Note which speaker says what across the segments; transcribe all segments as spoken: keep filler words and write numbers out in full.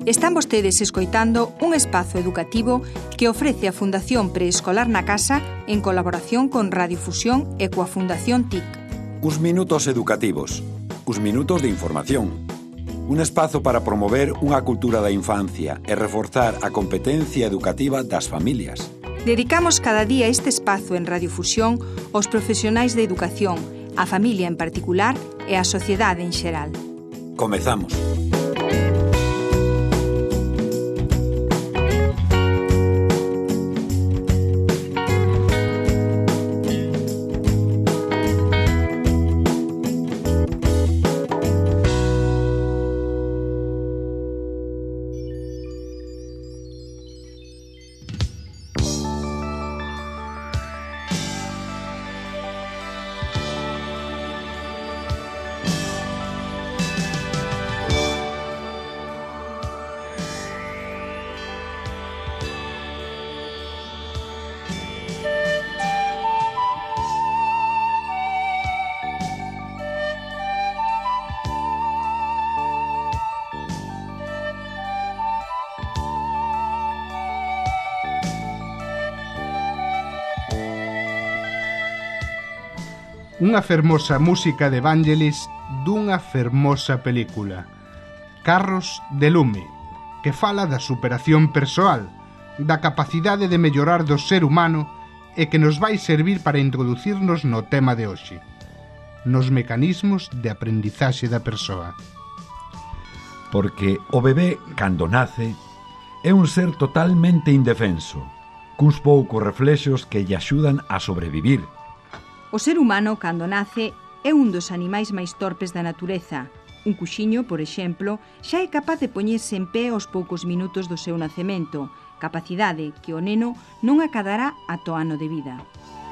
Speaker 1: Están vostedes escoitando un espazo educativo que ofrece a Fundación Preescolar na Casa en colaboración con Radiofusión e coa Fundación T I C.
Speaker 2: Uns minutos educativos, uns minutos de información. Un espazo para promover unha cultura da infancia e reforzar a competencia educativa das familias.
Speaker 1: Dedicamos cada día este espazo en Radiofusión aos profesionais de educación, a familia en particular e a sociedade en xeral.
Speaker 2: Comezamos.
Speaker 3: Unha fermosa música de Vangelis dunha fermosa película, Carros de lume, que fala da superación persoal, da capacidade de mellorar do ser humano e que nos vai servir para introducirnos no tema de hoxe, nos mecanismos de aprendizaxe da persoa.
Speaker 4: Porque o bebé, cando nace, é un ser totalmente indefenso, cuns poucos reflexos que lle axudan a sobrevivir.
Speaker 1: O ser humano, cando nace, é un dos animais máis torpes da natureza. Un cuxiño, por exemplo, xa é capaz de poñerse en pé aos poucos minutos do seu nacemento, capacidade que o neno non acadará ata o ano de vida.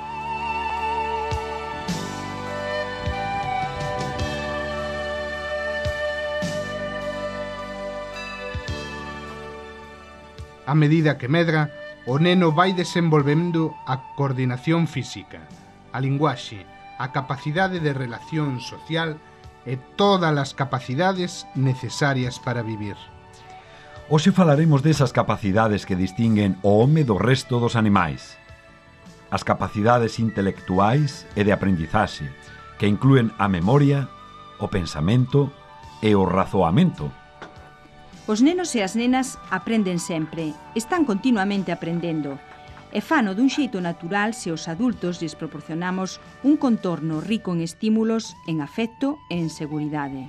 Speaker 3: A medida que medra, o neno vai desenvolvendo a coordinación física, a linguaxe, a capacidade de relación social e todas as capacidades necesarias para vivir.
Speaker 4: Hoxe falaremos desas capacidades que distinguen o home do resto dos animais. As capacidades intelectuais e de aprendizaxe, que inclúen a memoria, o pensamento e o razoamento.
Speaker 1: Os nenos e as nenas aprenden sempre, están continuamente aprendendo, e fano dun xeito natural se os adultos lles proporcionamos un contorno rico en estímulos, en afecto e en seguridade.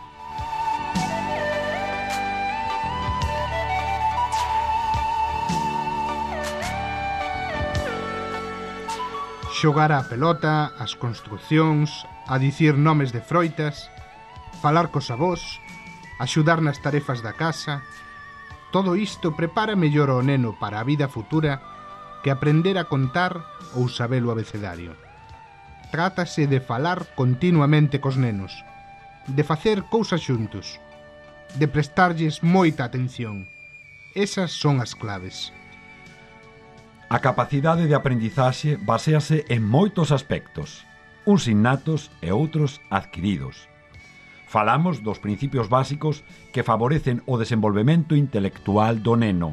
Speaker 3: Xogar á pelota, as construcións, a dicir nomes de froitas, falar cos avós, axudar nas tarefas da casa. Todo isto prepara mellor o neno para a vida futura que aprender a contar ou saber o abecedario. Trátase de falar continuamente cos nenos, de facer cousas xuntos, de prestarlles moita atención. Esas son as claves.
Speaker 4: A capacidade de aprendizaxe baséase en moitos aspectos, uns innatos e outros adquiridos. Falamos dos principios básicos que favorecen o desenvolvemento intelectual do neno.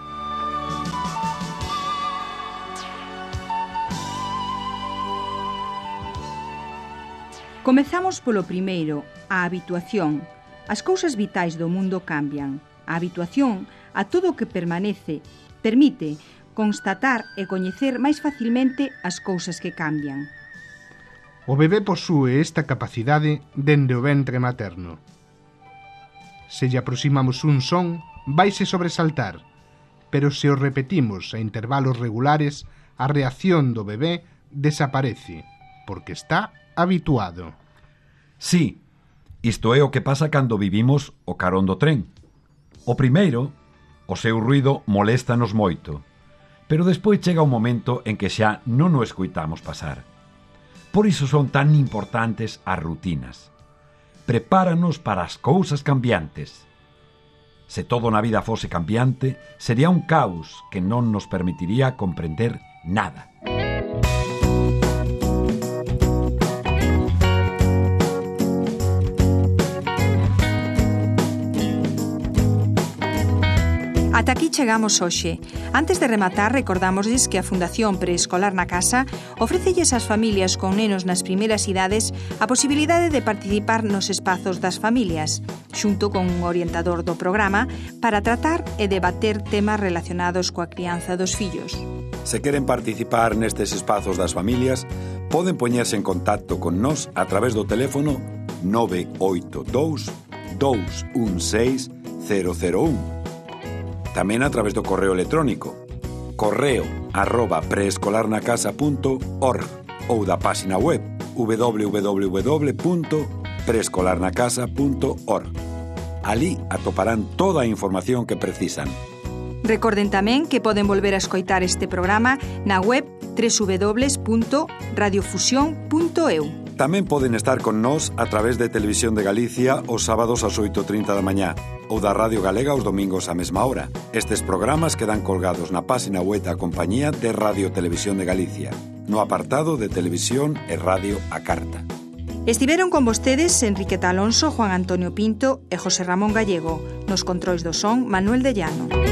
Speaker 1: Comezamos polo primeiro, a habituación. As cousas vitais do mundo cambian. A habituación a todo o que permanece permite constatar e coñecer máis facilmente as cousas que cambian.
Speaker 3: O bebé posúe esta capacidade dende o ventre materno. Se lle aproximamos un son, vaise sobresaltar, pero se o repetimos a intervalos regulares, a reacción do bebé desaparece, porque está habituado.
Speaker 4: Sí, isto é o que pasa cando vivimos o carón do tren. O primeiro, o seu ruido moléstanos moito, pero despois chega un momento en que xa non o escoitamos pasar. Por iso son tan importantes as rutinas. Prepáranos para as cousas cambiantes. Se todo na vida fose cambiante, sería un caos que non nos permitiría comprender nada.
Speaker 1: Ata aquí chegamos hoxe. Antes de rematar, recordámosles que a Fundación Preescolar na Casa ofrécelles ás familias con nenos nas primeiras idades a posibilidade de participar nos espazos das familias, xunto con un orientador do programa, para tratar e debater temas relacionados coa crianza dos fillos.
Speaker 2: Se queren participar nestes espazos das familias, poden poñerse en contacto con nós a través do teléfono nove oito dous, dous un seis, cero cero un. Tamén a través do correo electrónico correo arroba preescolarnacasa punto org ou da página web w w w punto preescolarnacasa punto org. Ali atoparán toda a información que precisan.
Speaker 1: Recorden tamén que poden volver a escoitar este programa na web w w w punto radiofusión punto e u.
Speaker 2: Tamén poden estar con nós a través de Televisión de Galicia os sábados ás oito e trinta da mañá ou da Radio Galega os domingos á mesma hora. Estes programas quedan colgados na página web da compañía de Radio Televisión de Galicia, no apartado de Televisión e Radio a Carta.
Speaker 1: Estiveron con vostedes Enriqueta Alonso, Juan Antonio Pinto e José Ramón Gallego. Nos controis do son, Manuel de Llano.